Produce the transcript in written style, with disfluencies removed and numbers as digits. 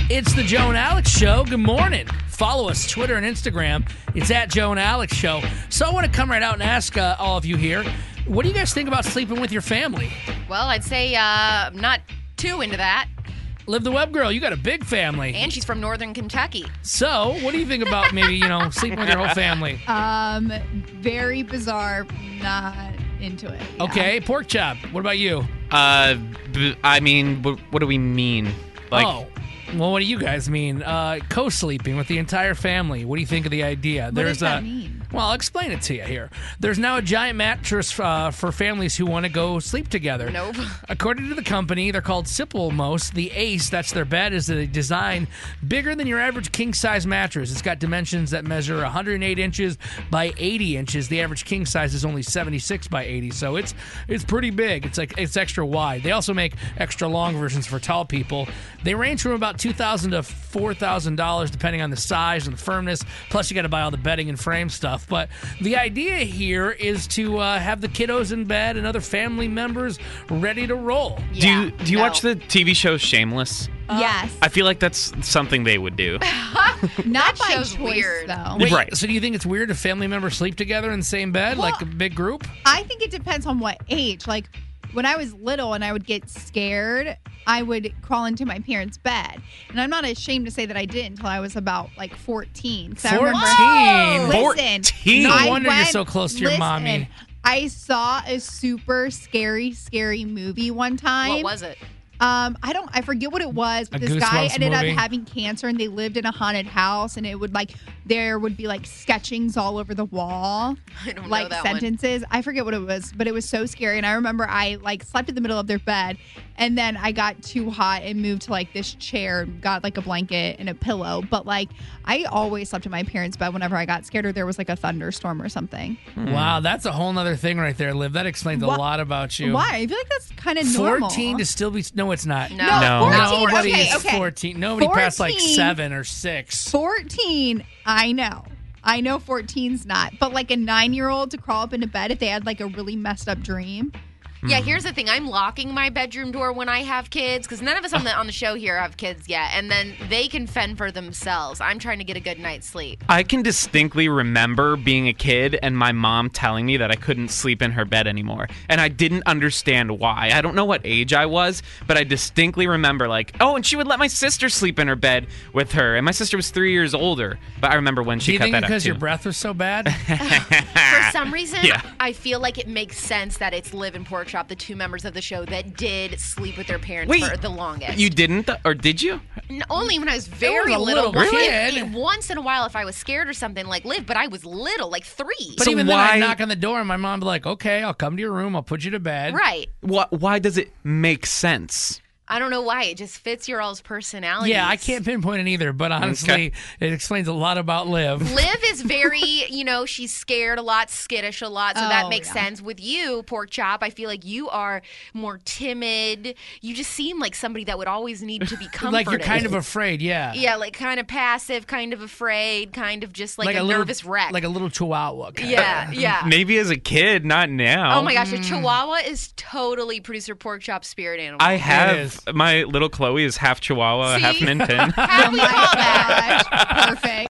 It's the Joe and Alex Show. Good morning. Follow us, Twitter and Instagram. It's at Joe and Alex Show. So I want to come right out and ask all of you here, what do you guys think about sleeping with your family? Well, I'd say not too into that. Liv the Web Girl, you got a big family. And she's from Northern Kentucky. So what do you think about maybe, sleeping with your whole family? Very bizarre. Not into it. Yeah. Okay, Pork Chop, what about you? I mean, what do we mean? Well, what do you guys mean? Co-sleeping with the entire family. What do you think of the idea? What does that mean? Well, I'll explain it to you here. There's now a giant mattress for families who want to go sleep together. Nope. According to the company, they're called Sipalmos. The Ace, that's their bed, is a design bigger than your average king-size mattress. It's got dimensions that measure 108 inches by 80 inches. The average king size is only 76 by 80, so it's pretty big. It's extra wide. They also make extra long versions for tall people. They range from about $2,000 to $4,000 depending on the size and the firmness. Plus, you got to buy all the bedding and frame stuff. But the idea here is to have the kiddos in bed and other family members ready to roll. Yeah, do you watch the TV show Shameless? Yes. I feel like that's something they would do. Not by show's choice, weird. though. Wait, Right. So do you think it's weird if family members sleep together in the same bed, Well, like a big group? I think it depends on what age. Like, when I was little and I would get scared, I would crawl into my parents' bed. And I'm not ashamed to say that I did until I was about 14. 'Cause I remember, 14? listen, No I wonder you're went- so close to your listen, mommy. I saw a super scary movie one time. What was it? I forget what it was, but A this guy Goosebumps ended movie? up having cancer and they lived in a haunted house and it would there would be sketchings all over the wall. I don't know that sentences. I forget what it was, but it was so scary. And I remember I slept in the middle of their bed and then I got too hot and moved to this chair, got a blanket and a pillow. But I always slept in my parents' bed whenever I got scared or there was a thunderstorm or something. Wow, that's a whole nother thing right there, Liv. That explains a Wha- lot about you. Why? I feel like that's kind of normal. 14 to still be... No, it's not. No. No. 14. Nobody okay, is okay. 14. Nobody past 14. 7 or 6. 14, I know 14's not, but a 9-year-old to crawl up into bed if they had a really messed up dream. Yeah, here's the thing. I'm locking my bedroom door when I have kids because none of us on the show here have kids yet, and then they can fend for themselves. I'm trying to get a good night's sleep. I can distinctly remember being a kid and my mom telling me that I couldn't sleep in her bed anymore. And I didn't understand why. I don't know what age I was, but I distinctly remember and she would let my sister sleep in her bed with her. And my sister was 3 years older. But I remember when Do she you cut think that up because too. your breath was so bad? For some reason, Yeah. I feel like it makes sense that it's Liv and Pork Chop, the two members of the show that did sleep with their parents Wait, for the longest. You didn't? Or did you? Only when I was very a little little. kid. Once in a while, if I was scared or something, like Liv, but I was little, 3. But So even then, why- I'd knock on the door and my mom would be like, okay, I'll come to your room. I'll put you to bed. Right. Why does it make sense? I don't know why. It just fits your all's personality. Yeah, I can't pinpoint it either, but honestly, it explains a lot about Liv. Liv is very, she's scared a lot, skittish a lot, so that Oh, makes yeah. sense. With you, Pork Chop, I feel like you are more timid. You just seem like somebody that would always need to be comforted. Like you're kind of afraid, yeah. Yeah, kind of passive, kind of afraid, kind of just like a little, nervous wreck. Like a little chihuahua. Kind yeah, yeah. Maybe as a kid, not now. Oh my gosh, a chihuahua is totally producer Pork Chop's spirit animal. I is. have my little Chloe is half Chihuahua, See? half Minton. How do we call that? Gosh, perfect.